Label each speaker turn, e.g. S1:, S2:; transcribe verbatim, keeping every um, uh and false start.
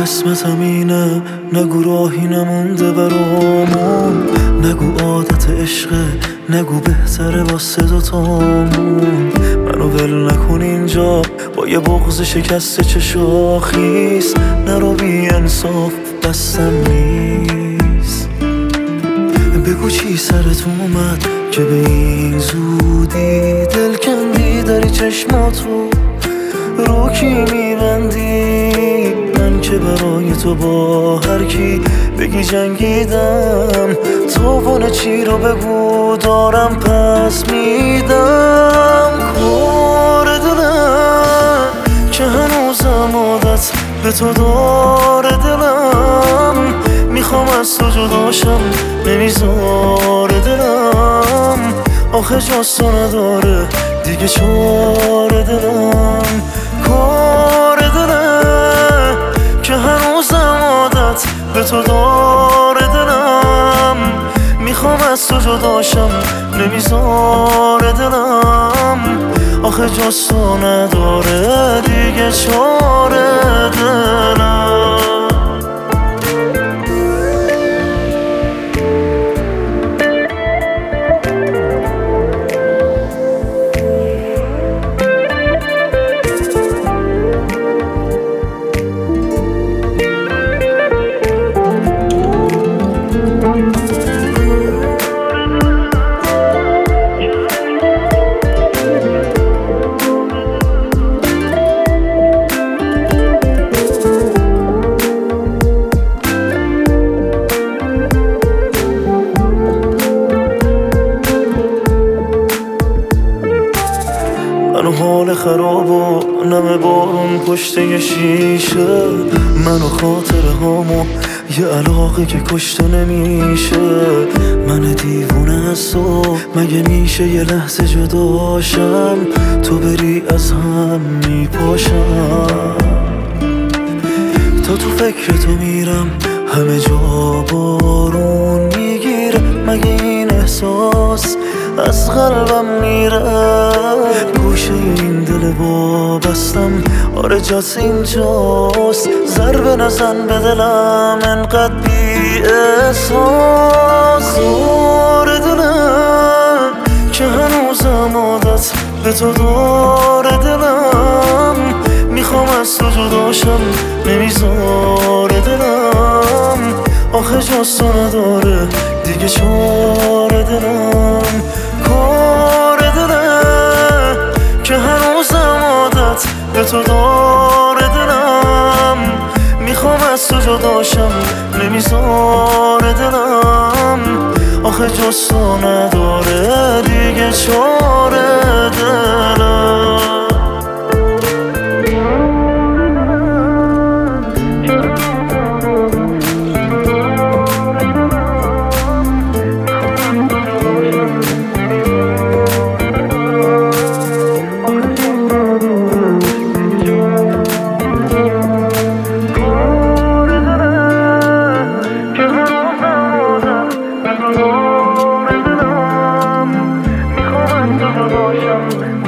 S1: قسمتم اینه، نگو راهی نمونده برامون، نگو عادت عشقه، نگو بهتره واسه دوتامون. منو ول نکن اینجا با یه بغض شکسته چه شاخیست، نرو بی انصاف دستم نیست. بگو چی سرت اومد که به این زودی دل کندی داری چشماتو رو کی میبندی؟ من که برای تو با هر کی بگی جنگیدم، تاوان چی رو بگو دارم پس میدم. کار دلم که هنوزم عادت به تو داره، دلم میخوام از تو جداشم نمیذاره دلم، آخه جز تو نداره دیگه چاره دلم. کار دلم که هنوزم عادت به تو داره، دلم میخوام از تو جداشم نمیذاره دلم، آخه جز تو نداره دیگه چاره دلم. منو حال خراب و نم بارون پشت یه شیشه، منو خاطره هامو یه علاقه که کشته نمیشه. من دیوونه از تو مگه میشه یه لحظه جداشم، تو بری از هم میپاشم. تا تو فکر تو میرم همه جا بارون میگیره، مگه این احساس از قلبم میره؟ گوشه این دل وابستم آره جات اینجاست، ضربه نزن به دلم انقدر بی احساس. آره دلم که هنوزم عادت به تو داره، دلم میخوام از تو جداشم نمیذاره دلم، آخه جز تو نداره دیگه چاره دلم. کار دلم که هنوزم عادت به تو داره، دلم میخوام از تو جداشم نمیذاره دلم، آخه جز تو نداره دیگه چاره دلم. Emotion